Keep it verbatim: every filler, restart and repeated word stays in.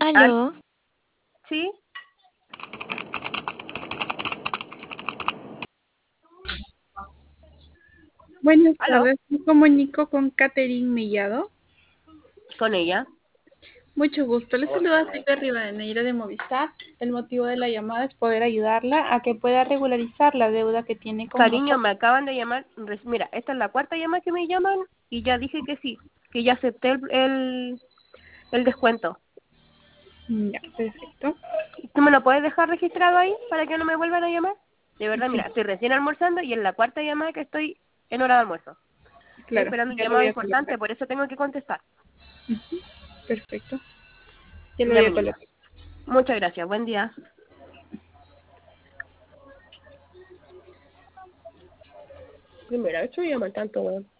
Al- Aló. ¿Sí? Buenas ¿Aló? tardes, me comunico con Catherine Mellado. Con ella. Mucho gusto, les saluda Silvia Rivadeneira de Movistar. El motivo de la llamada es poder ayudarla a que pueda regularizar la deuda que tiene con Cariño, nosotros. me acaban de llamar. res- Mira, esta es la cuarta llamada que me llaman y ya dije que sí, que ya acepté el, el, el descuento. Ya, perfecto. ¿Tú me lo puedes dejar registrado ahí para que no me vuelvan a llamar? De verdad, Sí, mira, estoy recién almorzando y es la cuarta llamada que estoy en hora de almuerzo. Estoy claro, esperando un ya lo llamado voy a colocar. importante, por eso tengo que contestar. Ujú, perfecto, ya lo Ya, voy mi a niña. colocar. Muchas gracias. Buen día. Primera vez que me llaman tanto, weón.